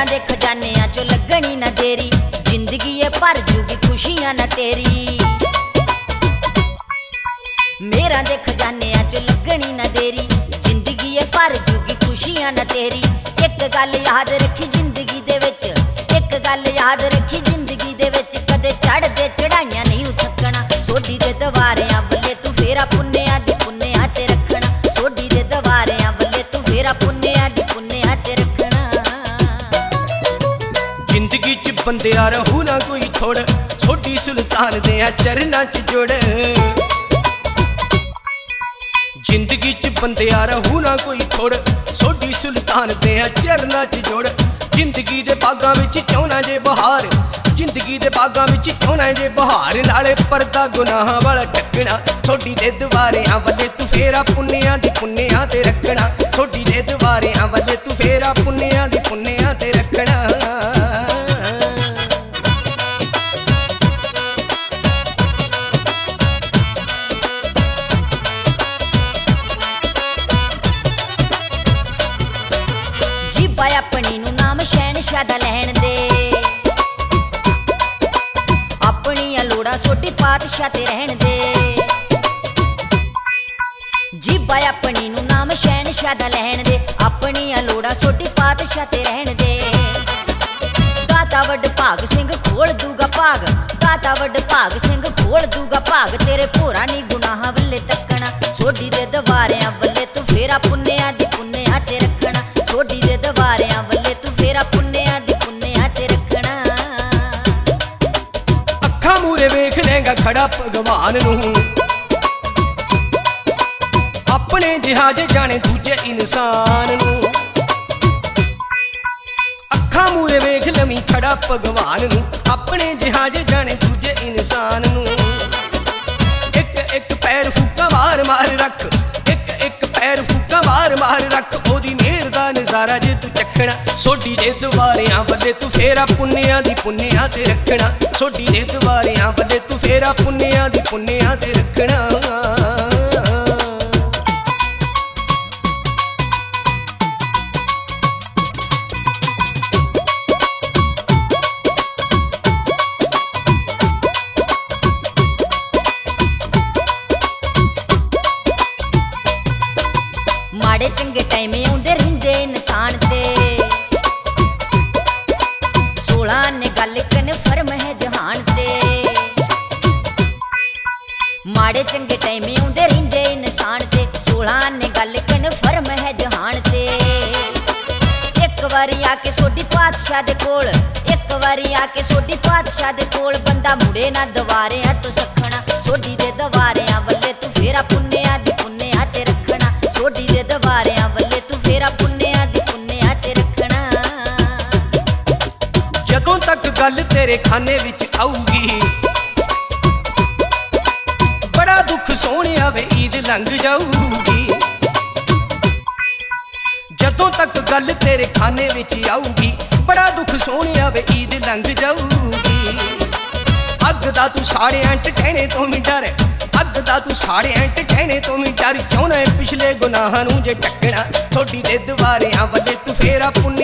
मेरा दे खजानियां चो लगनी ना देरी, जिंदगी ये भर जूगी खुशियां ना तेरी। मेरा दे खजानियां चो लगनी ना देरी, जिंदगी ये भर जूगी खुशियां ना तेरी। एक गल याद रखी जिंदगी दे विच, एक गल याद रखी जिंदगी दे विच, कदे चढ़दे चढ़ाइयां नहीं थकना। सोडी दे दवारियां बल्ले तू फेरा पुन्नेआ दी पुन्नेआ ते रखना, सोडी दे दवारियां बल्ले तू फेरा पुन्नेआ दी पुन्नेआ ते रखना। जिंदगी च बंदिया रहू ना कोई थोड़, सोडी सुल्तान दे चरना च जुड़। जिंदगी च बंदिया रहू ना कोई थोड़, सोडी सुल्तान दे चरना च जुड़। जिंदगी दे बागां विच चाहना जे बहार, जिंदगी दे बागां विच चाहना जे बहार, नाले परदा गुनाह वाला टकना। सोडी दे दवारियां वल्ले तू फेरा पुन्नेआ दी पुन्नेआ ते रखना, सोडी दे दवारियां वल्ले तू फेरा पुन्नेआ दी पुन्नेआ ते रखना। जीबा अपनी नू नाम शहनशाह दा लैण दे, अपनियां लोड़ां सोडी पातशाह ते रहन दे। जीबा अपनी नू नाम शहनशाह दा लैण दे, अपनियां लोड़ां सोडी पातशाह ते रहन दे। दाता वड भाग सिंह खोल दूगा भाग, दाता वड भाग सिंह खोल दूगा भाग, तेरे भोरा नी गुनाह वल्ले तकना। सोडी दे दवारियां वल्ले तू फेरा पुन्नेआ दी पुन्नेआ ते रखना, सोडी दे दवारियां वल्ले तू फेरा पुन्नेआ दी पुन्नेआ ते रखना। अखा मूरे वेख लेगा खड़ा भगवान नू, अपने जिहाज जाने दूजे इंसान नू। अखा मूरे वेख लवी खड़ा भगवान नू, अपने जिहाज जाने दूजे इंसान नू। एक एक पैर फूका मार मार रख, एक एक पैर फूका मार मार रख, ओदी मेहर दा नजारा जे तू चखना। सोडी दे दवारियां वल्ले तू फेरा पुन्नेआ दी पुन्नेआ ते रखना, सोडी दे दवारियां वल्ले तू फेरा पुन्नेआ दी पुन्नेआ ते रखना। माड़े चंगे टाइम आउंदे रहिंदे इंसान ते, 16 ने गल कन्फर्म है जहान ते। माड़े चंगे टाइम आउंदे रहिंदे इंसान ते, 16 ने गल कन्फर्म है जहान ते। एक वारी आके सोडी पातशाह दे कोल, एक वारी आके सोडी पातशाह दे कोल, बंदा मुड़े ना दवारियां तो सखना। सोडी दे दवारियां वल्ले तू फेरा पुन्नेआ दी पुन्नेआ ते रखना, सोडी दे दवारियां वल्ले तू फेरा पुन्नेआ दी पुन्नेआ ते रखना। जदों तक गल तेरे खाने विच आऊगी, बड़ा दुख सोहणिया वे ईद लंघ जाऊगी। जदों तक गल तेरे खाने विच आऊगी, बड़ा दुख सोहणिया वे ईद लंघ जाऊगी। अग दा तू साड़े एंट कहने तो भी डर, अग दा तू साड़े एंट कहने तो भी डर, चाहना पिछले गुनाहां नूं जे टकना। सोडी दे दवारियां वल्ले तू फेरा पुन्नेआ